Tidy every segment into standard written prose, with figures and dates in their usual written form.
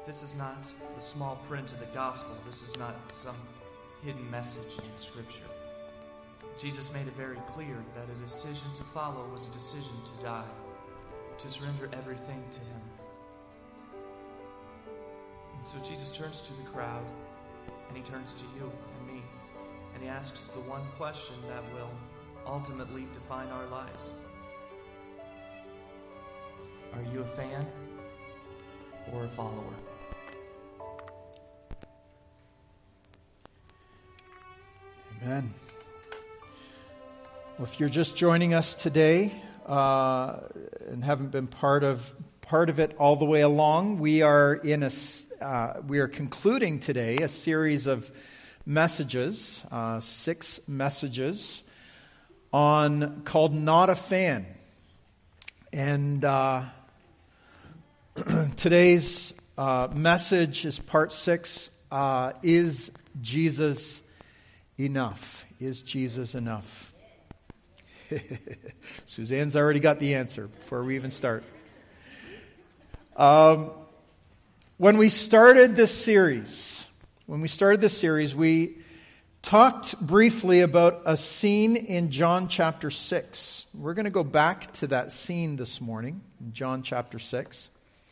This is not the small print of the gospel. This is not some hidden message in Scripture. Jesus made it very clear that a decision to follow was a decision to die, to surrender everything to Him. And so Jesus turns to the crowd, and He turns to you and me, and He asks the one question that will ultimately define our lives. Are you a fan or a follower? Amen. Well, if you're just joining us today and haven't been part of it all the way along, we are concluding today a series of messages, 6 messages called "Not a Fan," and today's message is part 6. Is Jesus enough? Is Jesus enough? Suzanne's already got the answer before we even start. When we started this series, we talked briefly about a scene in John chapter 6. We're going to go back to that scene this morning, in John chapter 6.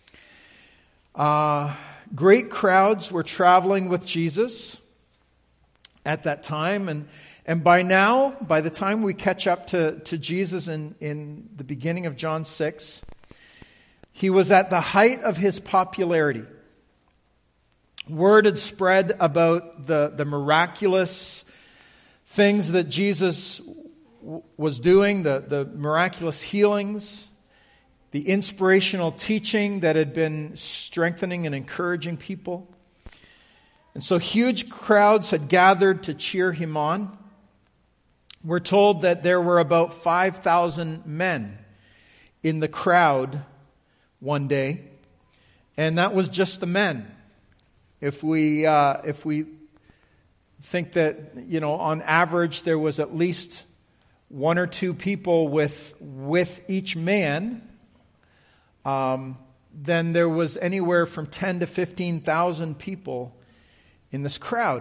Great crowds were traveling with Jesus at that time, and by now, by the time we catch up to Jesus in the beginning of John 6, he was at the height of his popularity. Word had spread about the miraculous things that Jesus was doing, the miraculous healings, the inspirational teaching that had been strengthening and encouraging people. And so huge crowds had gathered to cheer him on. We're told that there were about 5,000 men in the crowd one day, and that was just the men. If we think that, on average there was at least 1 or 2 people with each man, then there was anywhere from 10 to 15,000 people in this crowd.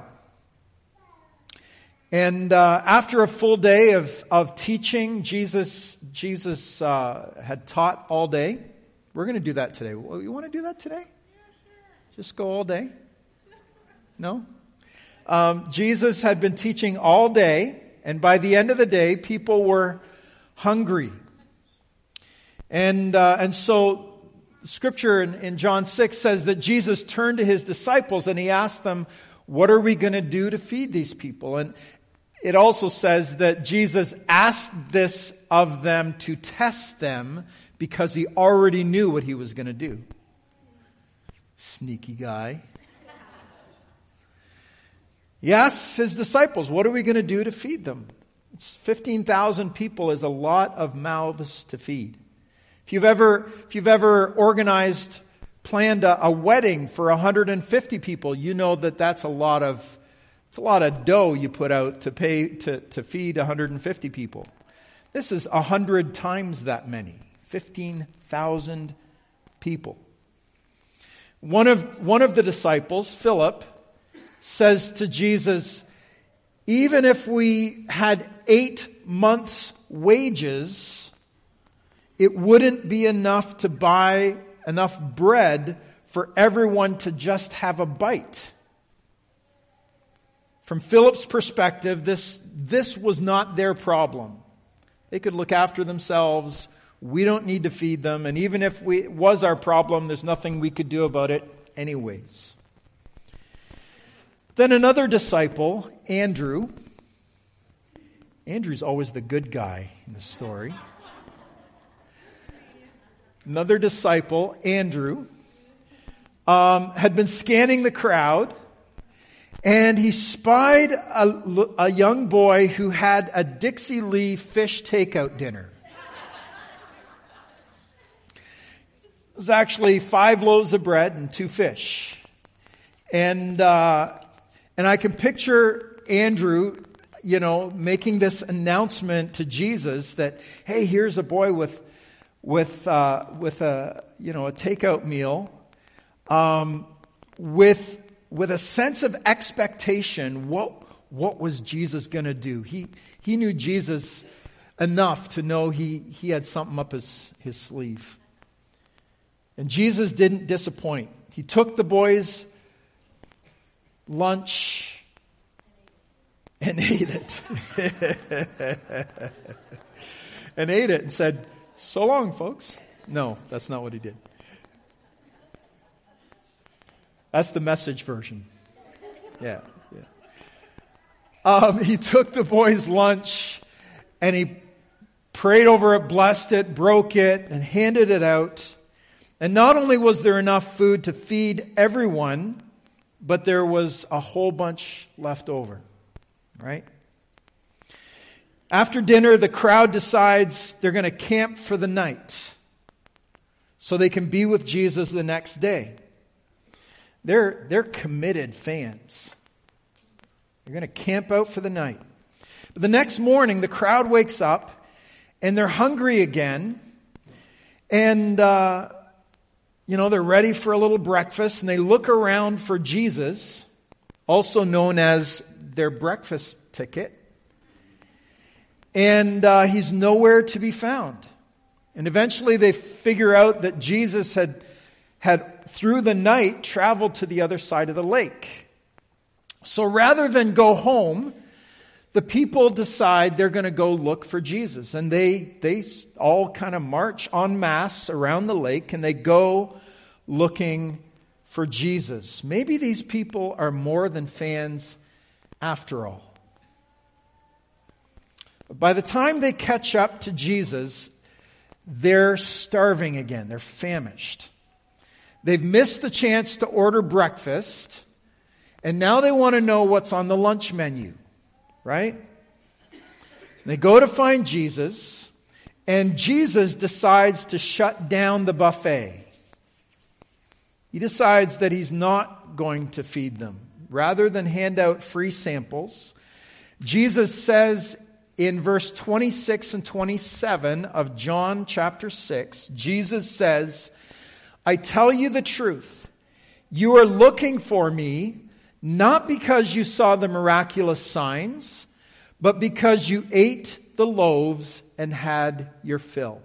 And after a full day of teaching, Jesus had taught all day. We're going to do that today. You want to do that today? Just go all day? No? Jesus had been teaching all day, and by the end of the day, people were hungry. And so Scripture in John 6 says that Jesus turned to his disciples and he asked them, what are we going to do to feed these people? And it also says that Jesus asked this of them to test them because he already knew what he was going to do. Sneaky guy. He asks his disciples, what are we going to do to feed them? It's 15,000 people is a lot of mouths to feed. If you've ever planned a wedding for 150 people, you know that's a lot of dough you put out to feed 150 people. This is 100 times that many, 15,000 people. One of the disciples, Philip, says to Jesus, even if we had 8 months' wages, it wouldn't be enough to buy enough bread for everyone to just have a bite. From Philip's perspective, this was not their problem. They could look after themselves. We don't need to feed them. And even if it was our problem, there's nothing we could do about it anyways. Then another disciple, Andrew. Andrew's always the good guy in the story. Another disciple, Andrew, had been scanning the crowd, and he spied a young boy who had a Dixie Lee fish takeout dinner. It was actually 5 loaves of bread and 2 fish. And I can picture Andrew, making this announcement to Jesus that, hey, here's a boy with a takeout meal. with a sense of expectation. What was Jesus going to do? He knew Jesus enough to know he had something up his sleeve. And Jesus didn't disappoint. He took the boys' lunch and ate it. And ate it and said, "So long, folks." No, that's not what he did. That's the Message version. Yeah. He took the boys' lunch and he prayed over it, blessed it, broke it, and handed it out. And not only was there enough food to feed everyone, but there was a whole bunch left over. Right? After dinner, the crowd decides they're going to camp for the night so they can be with Jesus the next day. They're committed fans. They're going to camp out for the night. But the next morning, the crowd wakes up and they're hungry again. And, they're ready for a little breakfast. And they look around for Jesus, also known as their breakfast ticket. And he's nowhere to be found. And eventually they figure out that Jesus had through the night traveled to the other side of the lake. So rather than go home, the people decide they're going to go look for Jesus. And they all kind of march en masse around the lake and they go looking for Jesus. Maybe these people are more than fans after all. By the time they catch up to Jesus, they're starving again. They're famished. They've missed the chance to order breakfast, and now they want to know what's on the lunch menu, right? They go to find Jesus, and Jesus decides to shut down the buffet. He decides that he's not going to feed them. Rather than hand out free samples, Jesus says in verse 26 and 27 of John chapter 6, Jesus says, "I tell you the truth, you are looking for me, not because you saw the miraculous signs, but because you ate the loaves and had your fill."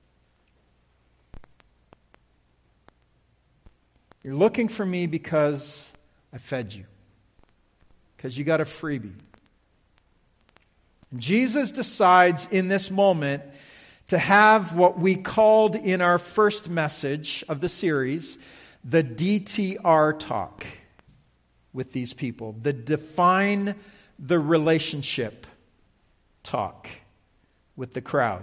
You're looking for me because I fed you, because you got a freebie. And Jesus decides in this moment to have what we called in our first message of the series, the DTR talk with these people. The define the relationship talk with the crowd.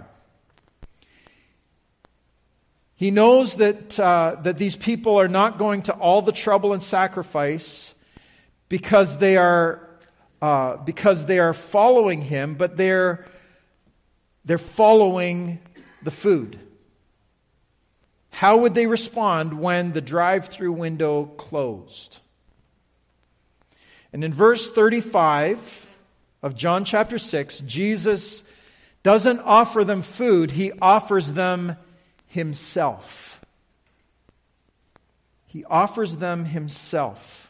He knows that these people are not going to all the trouble and sacrifice because they are following him, but they're following the food. How would they respond when the drive-through window closed? And in verse 35 of John chapter 6, Jesus doesn't offer them food, he offers them himself. He offers them himself.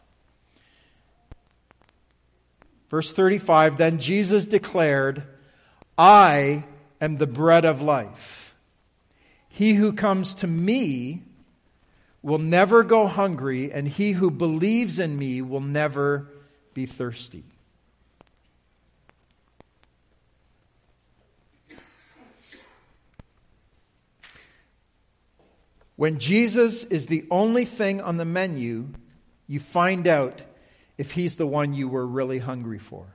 Verse 35, then Jesus declared, "I am the bread of life. He who comes to me will never go hungry, and he who believes in me will never be thirsty." When Jesus is the only thing on the menu, you find out if he's the one you were really hungry for.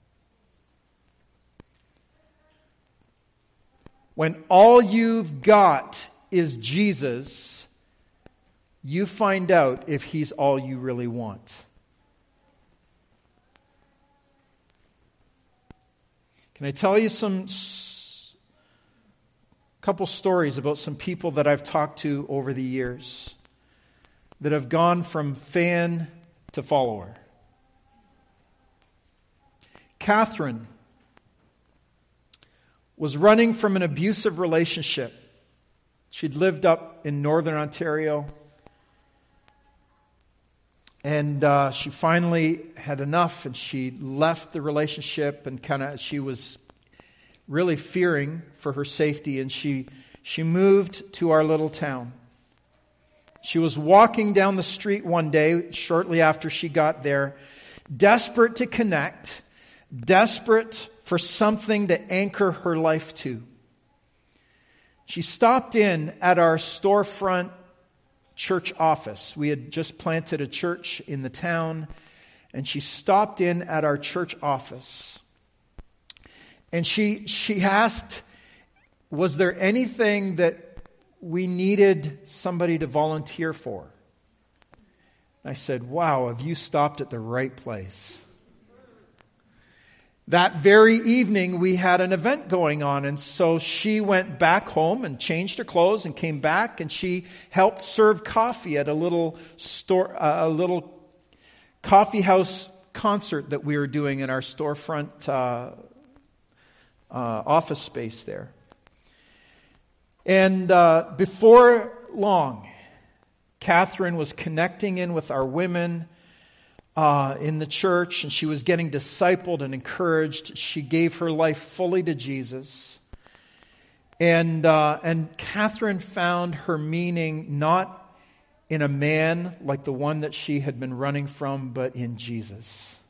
When all you've got is Jesus, you find out if he's all you really want. Can I tell you couple stories about some people that I've talked to over the years that have gone from fan to follower? Catherine was running from an abusive relationship. She'd lived up in northern Ontario. And she finally had enough, and she left the relationship, and she was really fearing for her safety, and she moved to our little town. She was walking down the street one day, shortly after she got there, desperate to connect, desperate for something to anchor her life to. She stopped in at our storefront church office. We had just planted a church in the town, and she stopped in at our church office. And she asked, was there anything that we needed somebody to volunteer for? I said, wow, have you stopped at the right place? That very evening, we had an event going on, and so she went back home and changed her clothes and came back, and she helped serve coffee at a little coffee house concert that we were doing in our storefront office space there. And before long, Catherine was connecting in with our women in the church, and she was getting discipled and encouraged. She gave her life fully to Jesus. And Catherine found her meaning not in a man like the one that she had been running from, but in Jesus.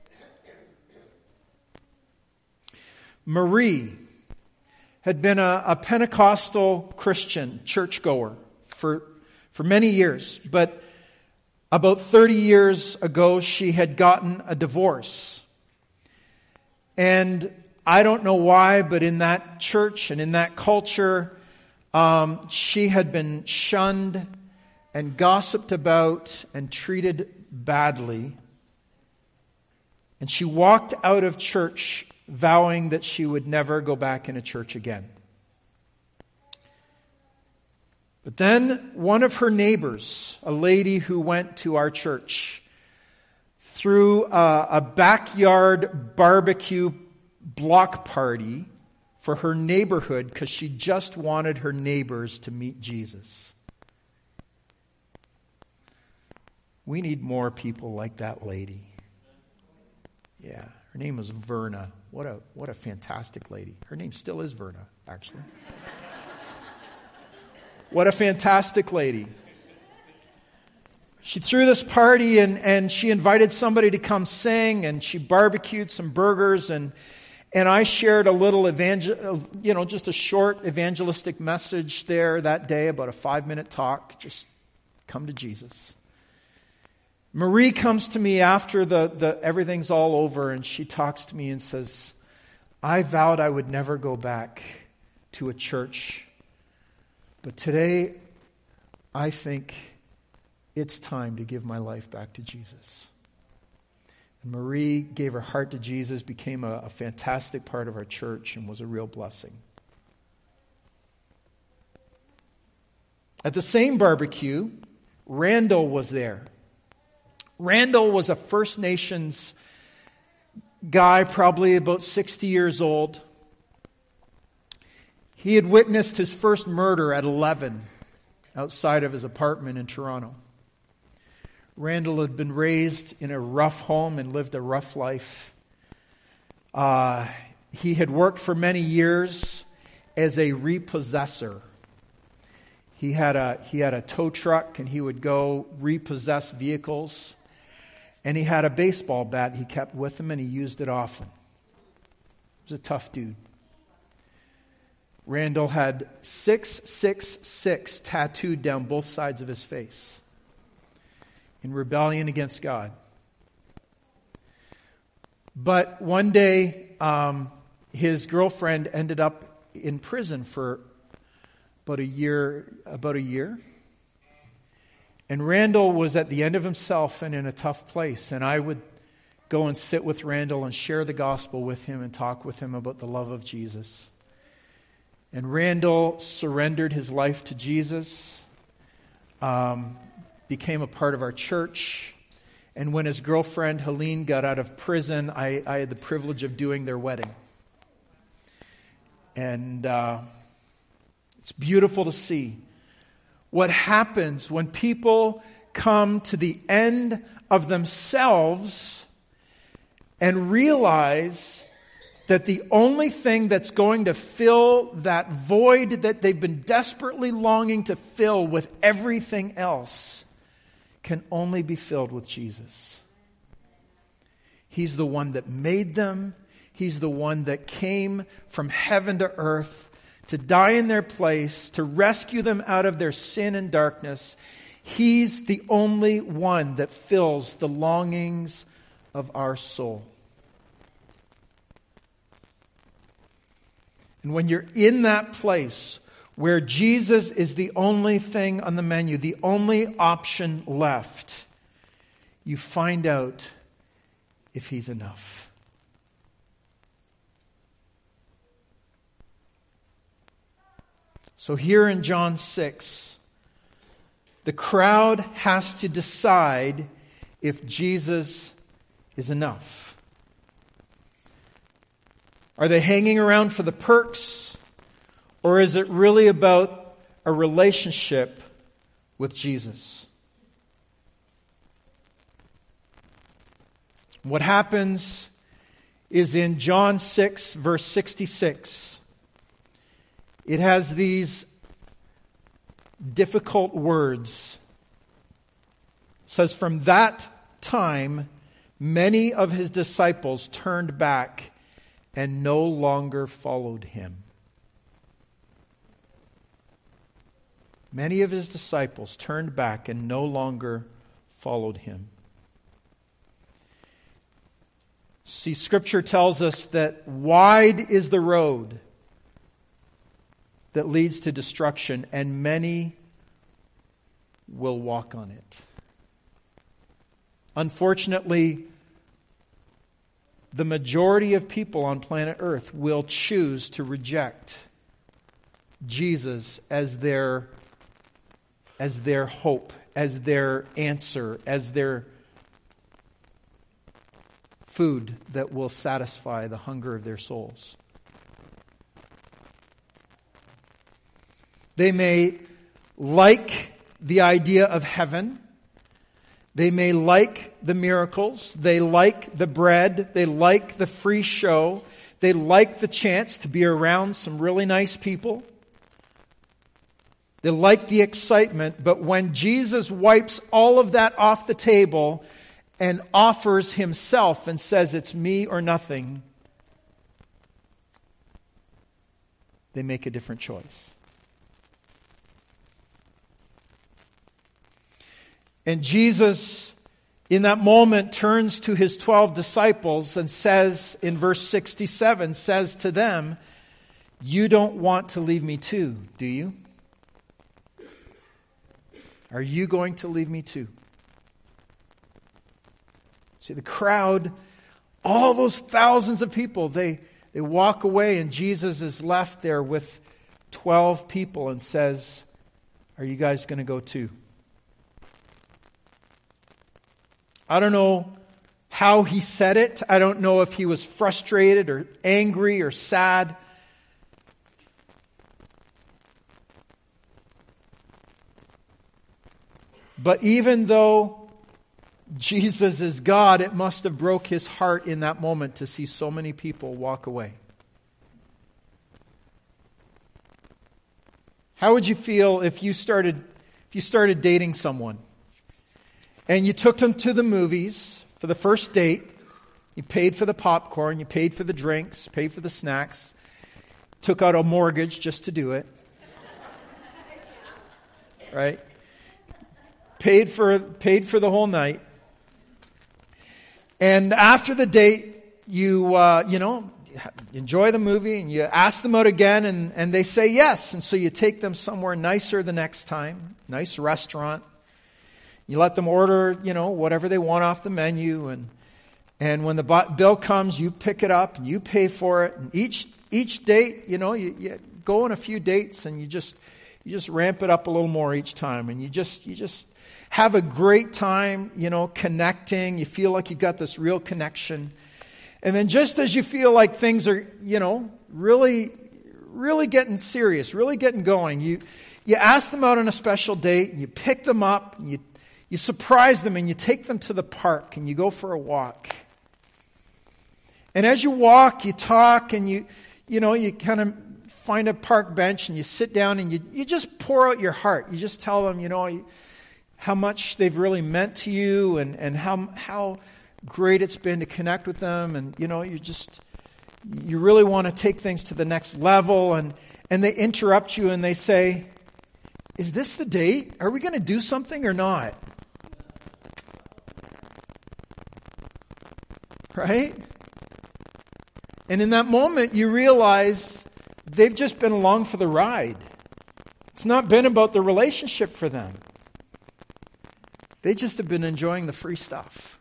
Marie had been a Pentecostal Christian churchgoer for many years, but about 30 years ago, she had gotten a divorce. And I don't know why, but in that church and in that culture, she had been shunned and gossiped about and treated badly. And she walked out of church vowing that she would never go back in a church again. But then one of her neighbors, a lady who went to our church, threw a backyard barbecue block party for her neighborhood because she just wanted her neighbors to meet Jesus. We need more people like that lady. Yeah, her name was Verna. What a fantastic lady. Her name still is Verna, actually. What a fantastic lady. She threw this party and she invited somebody to come sing, and she barbecued some burgers, and I shared a little just a short evangelistic message there that day, about a 5-minute talk. Just come to Jesus. Marie comes to me after the everything's all over, and she talks to me and says, I vowed I would never go back to a church, but today I think it's time to give my life back to Jesus. And Marie gave her heart to Jesus, became a fantastic part of our church, and was a real blessing. At the same barbecue, Randall was there. Randall was a First Nations guy, probably about 60 years old. He had witnessed his first murder at 11 outside of his apartment in Toronto. Randall had been raised in a rough home and lived a rough life. He had worked for many years as a repossessor. He had a tow truck, and he would go repossess vehicles. And he had a baseball bat he kept with him, and he used it often. He was a tough dude. Randall had 666 tattooed down both sides of his face in rebellion against God. But one day, his girlfriend ended up in prison for about a year. And Randall was at the end of himself and in a tough place. And I would go and sit with Randall and share the gospel with him and talk with him about the love of Jesus. And Randall surrendered his life to Jesus, became a part of our church. And when his girlfriend, Helene, got out of prison, I had the privilege of doing their wedding. And it's beautiful to see what happens when people come to the end of themselves and realize that the only thing that's going to fill that void that they've been desperately longing to fill with everything else can only be filled with Jesus. He's the one that made them. He's the one that came from heaven to earth to die in their place, to rescue them out of their sin and darkness. He's the only one that fills the longings of our soul. And when you're in that place where Jesus is the only thing on the menu, the only option left, you find out if He's enough. So here in John 6, the crowd has to decide if Jesus is enough. Are they hanging around for the perks? Or is it really about a relationship with Jesus? What happens is in John 6, verse 66, it has these difficult words. It says, "From that time, many of His disciples turned back and no longer followed Him." Many of His disciples turned back and no longer followed Him. See, Scripture tells us that wide is the road that leads to destruction, and many will walk on it. Unfortunately, the majority of people on planet Earth will choose to reject Jesus as their hope, as their answer, as their food that will satisfy the hunger of their souls. They may like the idea of heaven. They may like the miracles. They like the bread. They like the free show. They like the chance to be around some really nice people. They like the excitement. But when Jesus wipes all of that off the table and offers Himself and says, "It's me or nothing," they make a different choice. And Jesus, in that moment, turns to His 12 disciples and says, in verse 67, says to them, "You don't want to leave me too, do you? Are you going to leave me too?" See, the crowd, all those thousands of people, they walk away, and Jesus is left there with 12 people and says, "Are you guys going to go too?" I don't know how He said it. I don't know if He was frustrated or angry or sad. But even though Jesus is God, it must have broke His heart in that moment to see so many people walk away. How would you feel if you started dating someone and you took them to the movies for the first date? You paid for the popcorn, you paid for the drinks, paid for the snacks, took out a mortgage just to do it. Right? Paid for the whole night. And after the date, you enjoy the movie and you ask them out again and they say yes. And so you take them somewhere nicer the next time, nice restaurant. You let them order, whatever they want off the menu. And when the bill comes, you pick it up and you pay for it. And each date, you go on a few dates and you just ramp it up a little more each time. And you just have a great time, connecting. You feel like you've got this real connection. And then just as you feel like things are, really, really getting serious, really getting going, you ask them out on a special date, and you pick them up, and you You surprise them and you take them to the park and you go for a walk. And as you walk, you talk and you kind of find a park bench and you sit down and you just pour out your heart. You just tell them, how much they've really meant to you and how great it's been to connect with them. And, you really want to take things to the next level. And they interrupt you and they say, is this the date? Are we going to do something or not? Right? And in that moment, you realize they've just been along for the ride. It's not been about the relationship for them. They just have been enjoying the free stuff.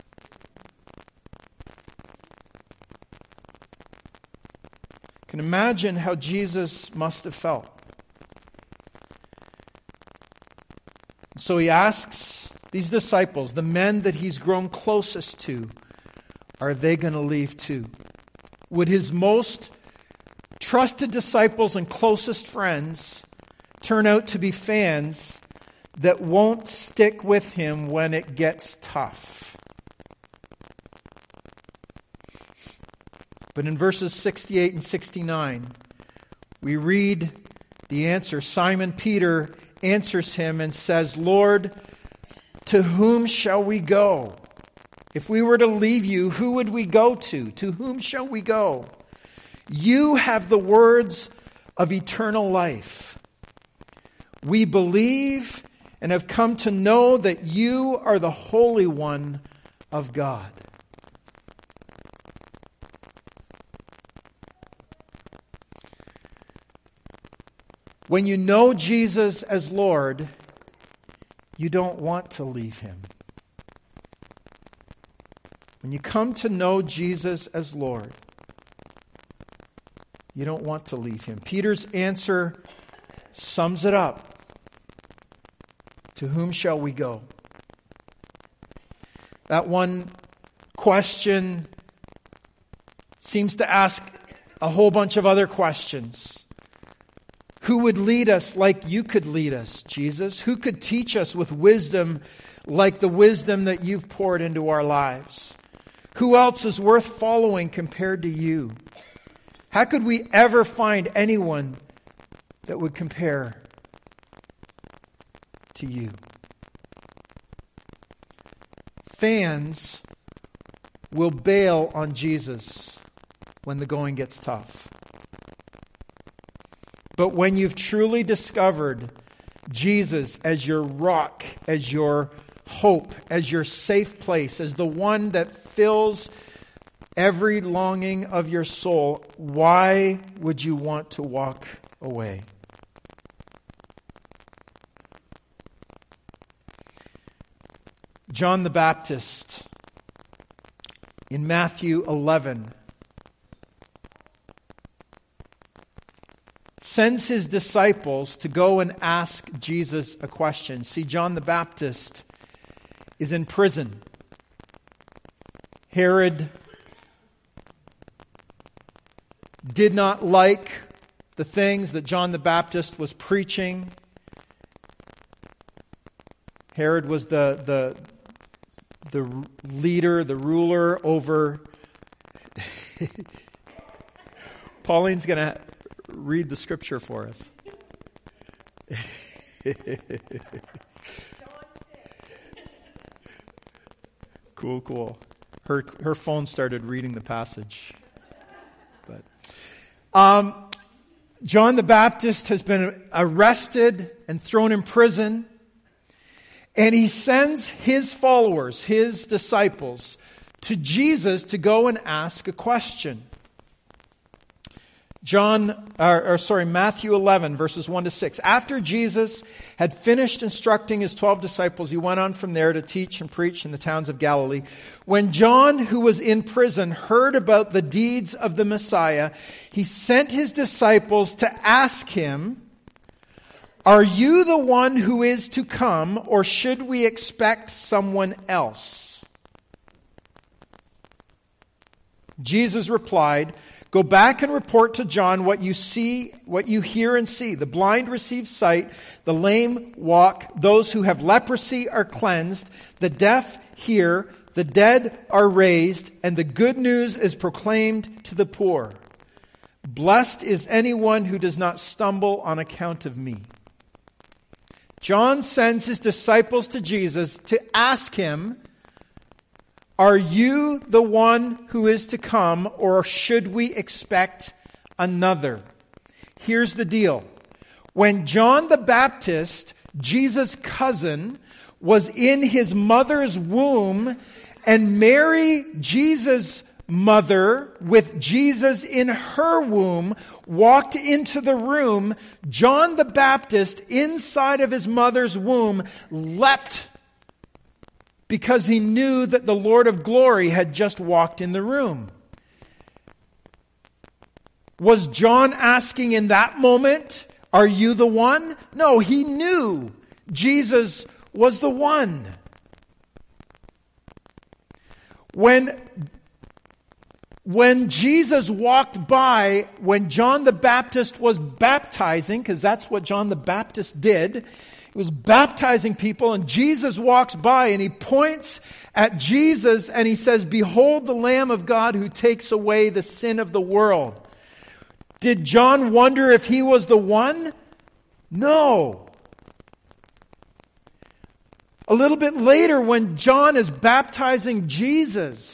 You can imagine how Jesus must have felt. So he asks these disciples, the men that he's grown closest to, are they going to leave too? Would his most trusted disciples and closest friends turn out to be fans that won't stick with him when it gets tough? But in verses 68 and 69, we read the answer. Simon Peter answers him and says, Lord, to whom shall we go? If we were to leave you, who would we go to? To whom shall we go? You have the words of eternal life. We believe and have come to know that you are the Holy One of God. When you know Jesus as Lord, you don't want to leave him. When you come to know Jesus as Lord, you don't want to leave him. Peter's answer sums it up. To whom shall we go? That one question seems to ask a whole bunch of other questions. Who would lead us like you could lead us, Jesus? Who could teach us with wisdom like the wisdom that you've poured into our lives? Who else is worth following compared to you? How could we ever find anyone that would compare to you? Fans will bail on Jesus when the going gets tough. But when you've truly discovered Jesus as your rock, as your hope, as your safe place, as the one that fills every longing of your soul, why would you want to walk away? John the Baptist in Matthew 11 sends his disciples to go and ask Jesus a question. See, John the Baptist is in prison. Herod did not like the things that John the Baptist was preaching. Herod was the leader, the ruler over... Pauline's going to read the scripture for us. Cool. Her phone started reading the passage. But John the Baptist has been arrested and thrown in prison. And he sends his followers, his disciples, to Jesus to go and ask a question. Matthew 11, verses 1 to 6. After Jesus had finished instructing his 12 disciples, he went on from there to teach and preach in the towns of Galilee. When John, who was in prison, heard about the deeds of the Messiah, he sent his disciples to ask him, "Are you the one who is to come, or should we expect someone else?" Jesus replied, Go back and report to John what you see, what you hear and see. The blind receive sight, the lame walk, those who have leprosy are cleansed, the deaf hear, the dead are raised, and the good news is proclaimed to the poor. Blessed is anyone who does not stumble on account of me. John sends his disciples to Jesus to ask him, are you the one who is to come, or should we expect another? Here's the deal. When John the Baptist, Jesus' cousin, was in his mother's womb, and Mary, Jesus' mother, with Jesus in her womb, walked into the room, John the Baptist, inside of his mother's womb, leapt because he knew that the Lord of glory had just walked in the room. Was John asking in that moment, are you the one? No, he knew Jesus was the one. When Jesus walked by, when John the Baptist was baptizing, because that's what John the Baptist did, he was baptizing people, and Jesus walks by and he points at Jesus and he says, behold the Lamb of God who takes away the sin of the world. Did John wonder if he was the one? No. A little bit later, when John is baptizing Jesus,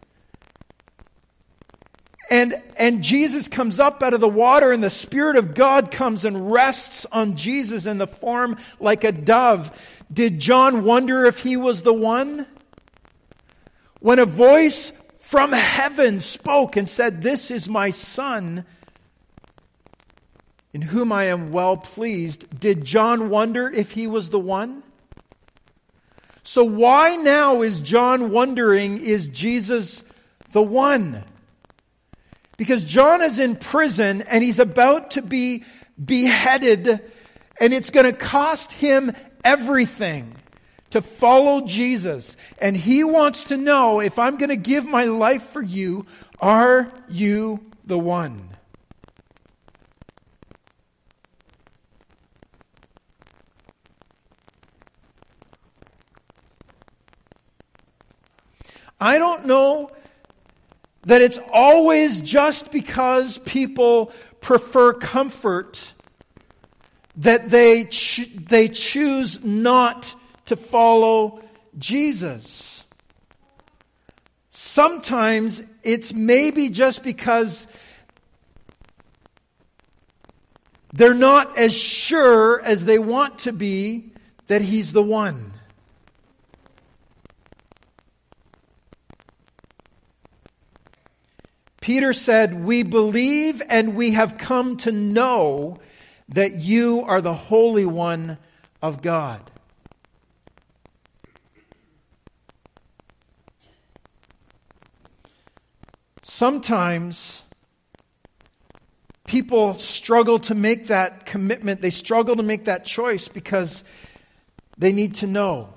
and Jesus comes up out of the water, and the Spirit of God comes and rests on Jesus in the form like a dove. Did John wonder if he was the one? When a voice from heaven spoke and said, this is my Son, in whom I am well pleased, did John wonder if he was the one? So why now is John wondering, is Jesus the one? Because John is in prison and he's about to be beheaded, and it's going to cost him everything to follow Jesus. And he wants to know, if I'm going to give my life for you, are you the one? I don't know that it's always just because people prefer comfort that they choose not to follow Jesus. Sometimes it's maybe just because they're not as sure as they want to be that He's the one. Peter said, we believe and we have come to know that you are the Holy One of God. Sometimes people struggle to make that commitment. They struggle to make that choice because they need to know.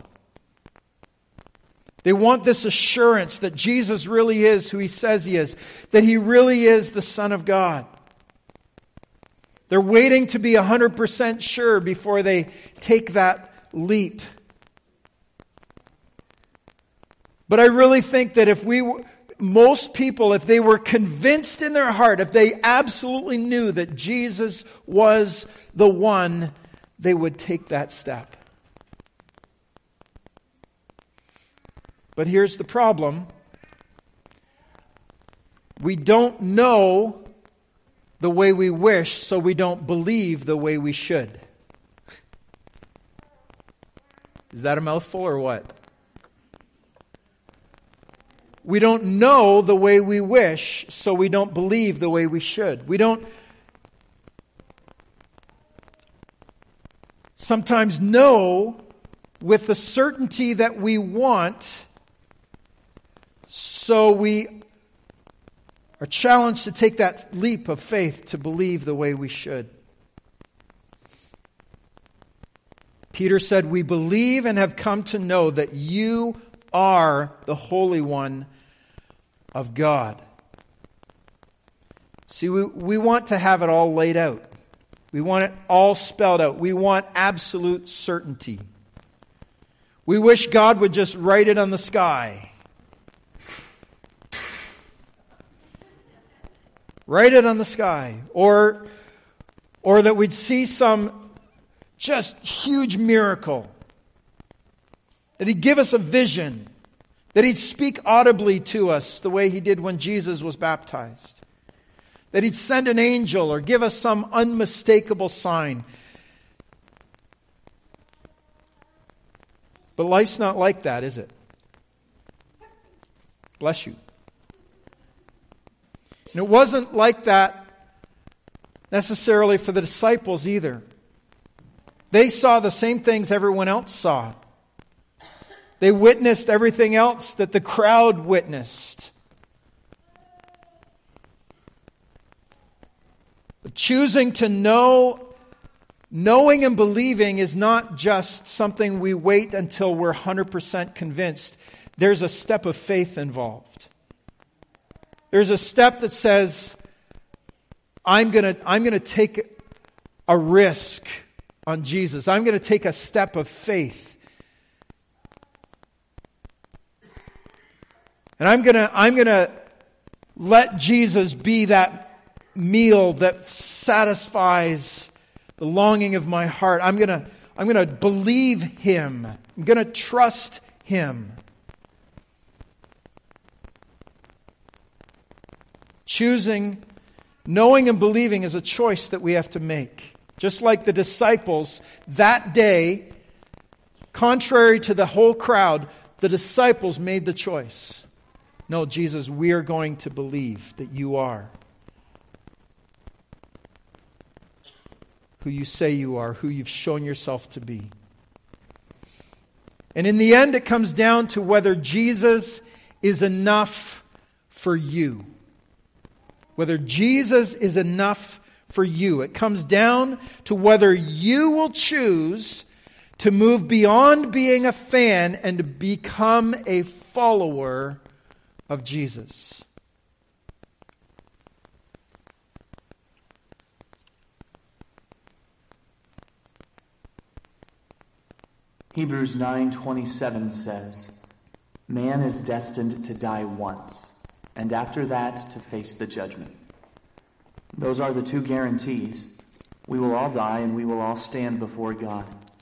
They want this assurance that Jesus really is who He says He is, that He really is the Son of God. They're waiting to be 100% sure before they take that leap. But I really think that most people, if they were convinced in their heart, if they absolutely knew that Jesus was the one, they would take that step. But here's the problem. We don't know the way we wish, so we don't believe the way we should. Is that a mouthful or what? We don't know the way we wish, so we don't believe the way we should. We don't sometimes know with the certainty that we want, so we are challenged to take that leap of faith to believe the way we should. Peter said, we believe and have come to know that you are the Holy One of God. See, we want to have it all laid out. We want it all spelled out. We want absolute certainty. We wish God would just write it on the sky. Write it on the sky. Or that we'd see some just huge miracle. That He'd give us a vision. That He'd speak audibly to us the way He did when Jesus was baptized. That He'd send an angel or give us some unmistakable sign. But life's not like that, is it? Bless you. And it wasn't like that necessarily for the disciples either. They saw the same things everyone else saw. They witnessed everything else that the crowd witnessed. But choosing to know, knowing and believing is not just something we wait until we're 100% convinced. There's a step of faith involved. There's a step that says, I'm going to take a risk on Jesus. I'm going to take a step of faith. And I'm going to let Jesus be that meal that satisfies the longing of my heart. I'm going to believe Him. I'm going to trust Him. Choosing, knowing and believing is a choice that we have to make. Just like the disciples that day, contrary to the whole crowd, the disciples made the choice. No, Jesus, we are going to believe that You are who You say You are, who You've shown Yourself to be. And in the end, it comes down to whether Jesus is enough for you. Whether Jesus is enough for you. It comes down to whether you will choose to move beyond being a fan and to become a follower of Jesus. Hebrews 9:27 says, "Man is destined to die once, and after that to face the judgment." Those are the two guarantees. We will all die and we will all stand before God.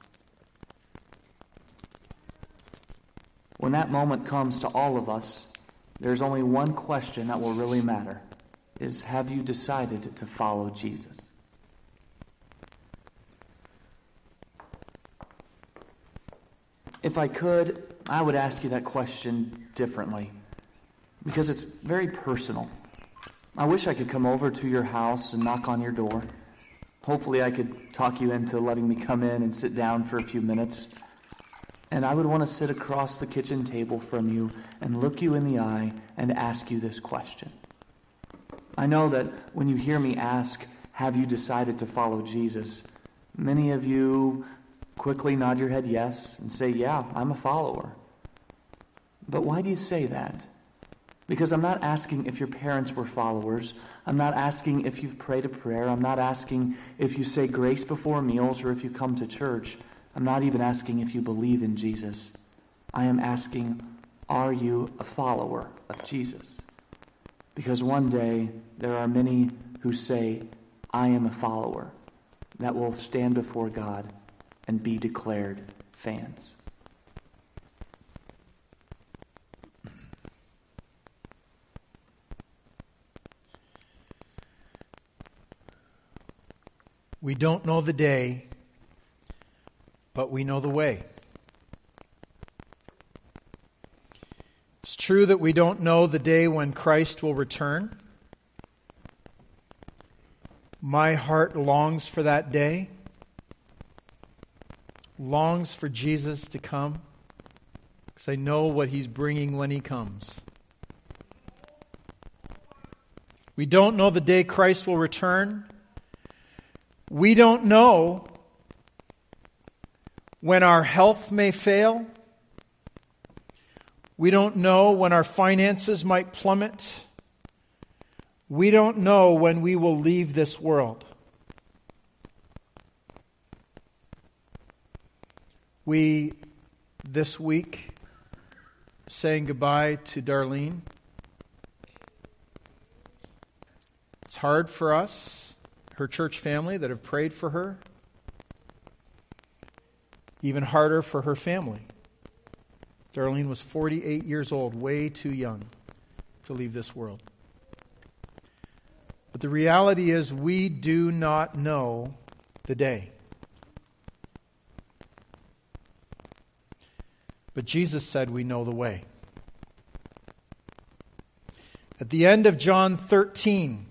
When that moment comes to all of us, there's only one question that will really matter, is have you decided to follow Jesus? If I could, I would ask you that question differently, because it's very personal. I wish I could come over to your house and knock on your door. Hopefully I could talk you into letting me come in and sit down for a few minutes. And I would want to sit across the kitchen table from you and look you in the eye and ask you this question. I know that when you hear me ask, have you decided to follow Jesus? Many of you quickly nod your head yes and say, yeah, I'm a follower. But why do you say that? Because I'm not asking if your parents were followers. I'm not asking if you've prayed a prayer. I'm not asking if you say grace before meals or if you come to church. I'm not even asking if you believe in Jesus. I am asking, are you a follower of Jesus? Because one day there are many who say, I am a follower, that will stand before God and be declared fans. We don't know the day, but we know the way. It's true that we don't know the day when Christ will return. My heart longs for that day, longs for Jesus to come, because I know what He's bringing when He comes. We don't know the day Christ will return. We don't know when our health may fail. We don't know when our finances might plummet. We don't know when we will leave this world. We, this week, saying goodbye to Darlene. It's hard for us, her church family that have prayed for her. Even harder for her family. Darlene was 48 years old, way too young to leave this world. But the reality is we do not know the day. But Jesus said we know the way. At the end of John 13,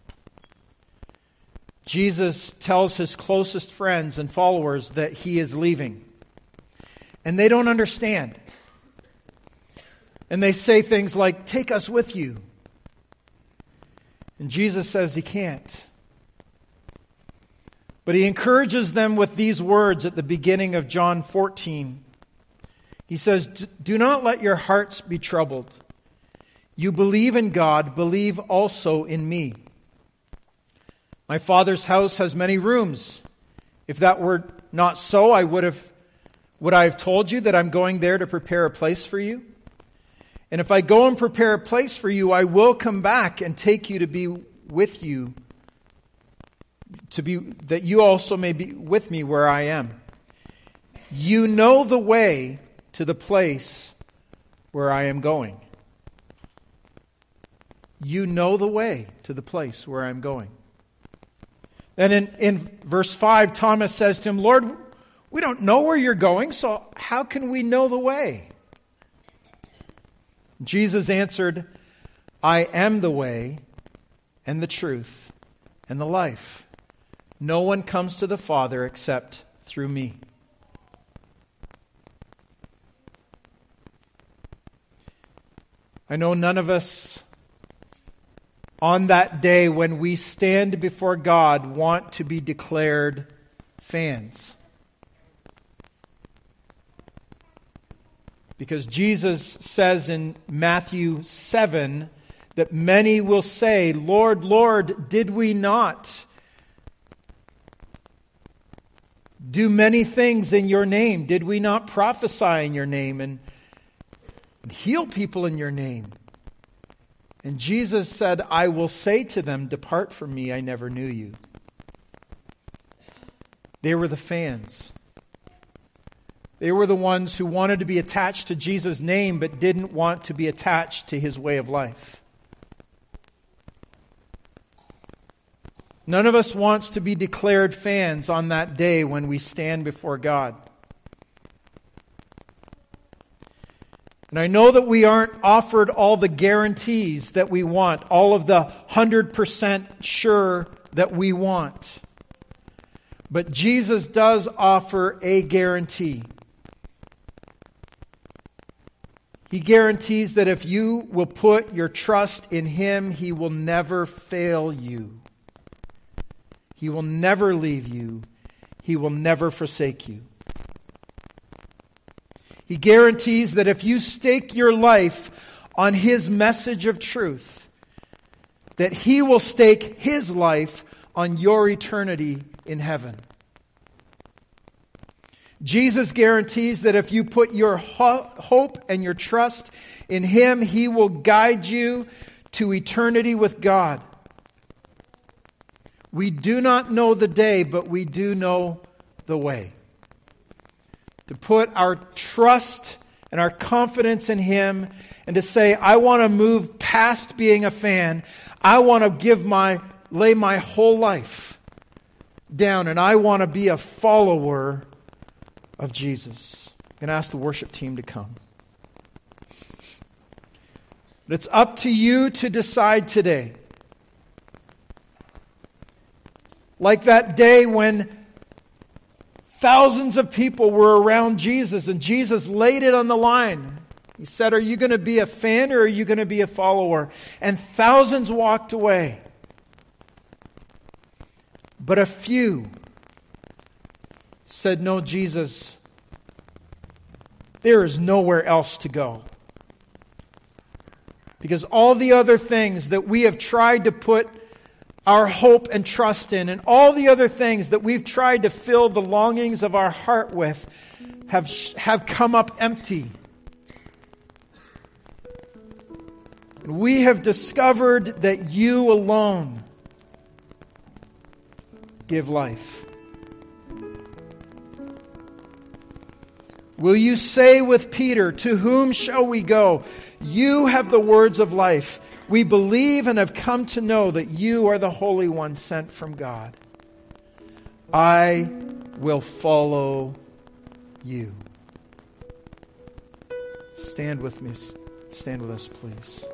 Jesus tells his closest friends and followers that he is leaving. And they don't understand. And they say things like, "Take us with you." And Jesus says he can't. But he encourages them with these words at the beginning of John 14. He says, "Do not let your hearts be troubled. You believe in God, believe also in me. My Father's house has many rooms. If that were not so, would I have told you that I'm going there to prepare a place for you? And if I go and prepare a place for you, I will come back and take you to be with you, that you also may be with me where I am. You know the way to the place where I am going." You know the way to the place where I'm going. Then in verse 5, Thomas says to him, "Lord, we don't know where you're going, so how can we know the way?" Jesus answered, "I am the way and the truth and the life. No one comes to the Father except through me." I know none of us on that day when we stand before God want to be declared fans. Because Jesus says in Matthew 7 that many will say, "Lord, Lord, did we not do many things in your name? Did we not prophesy in your name and heal people in your name?" And Jesus said, "I will say to them, depart from me, I never knew you." They were the fans. They were the ones who wanted to be attached to Jesus' name but didn't want to be attached to his way of life. None of us wants to be declared fans on that day when we stand before God. And I know that we aren't offered all the guarantees that we want, all of the 100% sure that we want. But Jesus does offer a guarantee. He guarantees that if you will put your trust in him, he will never fail you. He will never leave you. He will never forsake you. He guarantees that if you stake your life on his message of truth, that he will stake his life on your eternity in heaven. Jesus guarantees that if you put your hope and your trust in him, he will guide you to eternity with God. We do not know the day, but we do know the way. To put our trust and our confidence in him and to say, I want to move past being a fan. I want to lay my whole life down and I want to be a follower of Jesus. I'm going to ask the worship team to come. But it's up to you to decide today. Like that day when thousands of people were around Jesus and Jesus laid it on the line. He said, are you going to be a fan or are you going to be a follower? And thousands walked away. But a few said, no, Jesus, there is nowhere else to go. Because all the other things that we have tried to put our hope and trust in, and all the other things that we've tried to fill the longings of our heart with, have come up empty. And we have discovered that you alone give life. Will you say with Peter, to whom shall we go? You have the words of life. We believe and have come to know that you are the Holy One sent from God. I will follow you. Stand with me. Stand with us, please.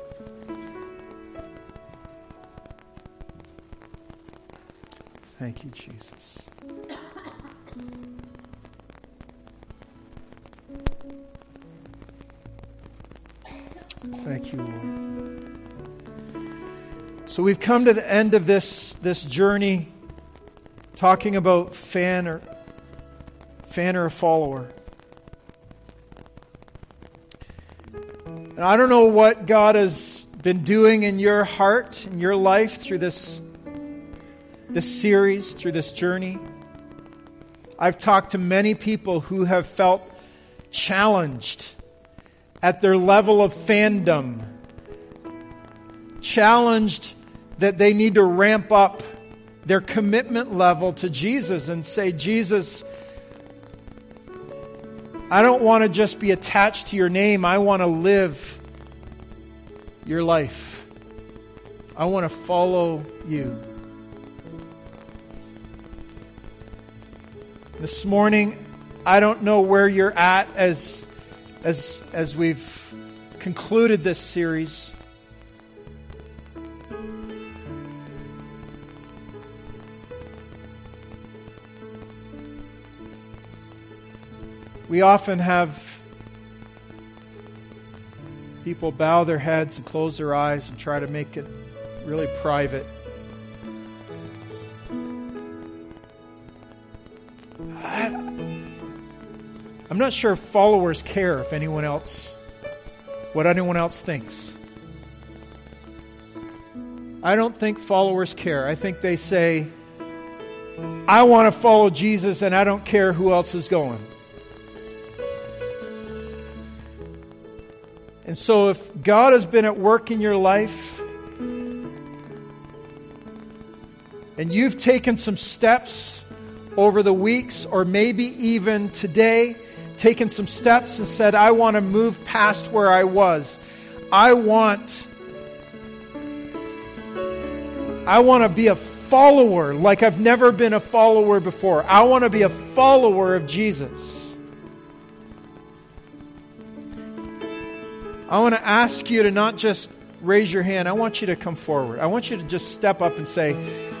Thank you, Jesus. Thank you, Lord. So we've come to the end of this journey talking about fan or a follower. And I don't know what God has been doing in your heart, in your life through this series, through this journey. I've talked to many people who have felt challenged at their level of fandom, challenged that they need to ramp up their commitment level to Jesus and say, Jesus, I don't want to just be attached to your name. I want to live your life. I want to follow you. This morning, I don't know where you're at as we've concluded this series. We often have people bow their heads and close their eyes and try to make it really private. I'm not sure if followers care what anyone else thinks. I don't think followers care. I think they say, I want to follow Jesus and I don't care who else is going. And so if God has been at work in your life and you've taken some steps over the weeks or maybe even today, taken some steps and said, I want to move past where I was. I want to be a follower like I've never been a follower before. I want to be a follower of Jesus. I want to ask you to not just raise your hand. I want you to come forward. I want you to just step up and say,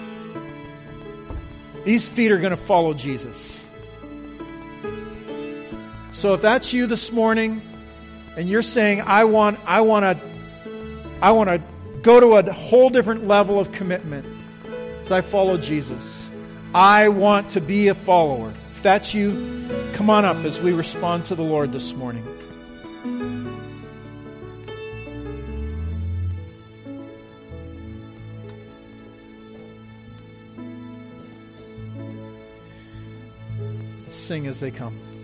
these feet are going to follow Jesus. So if that's you this morning and you're saying, I want to go to a whole different level of commitment as I follow Jesus. I want to be a follower. If that's you, come on up as we respond to the Lord this morning. Sing as they come.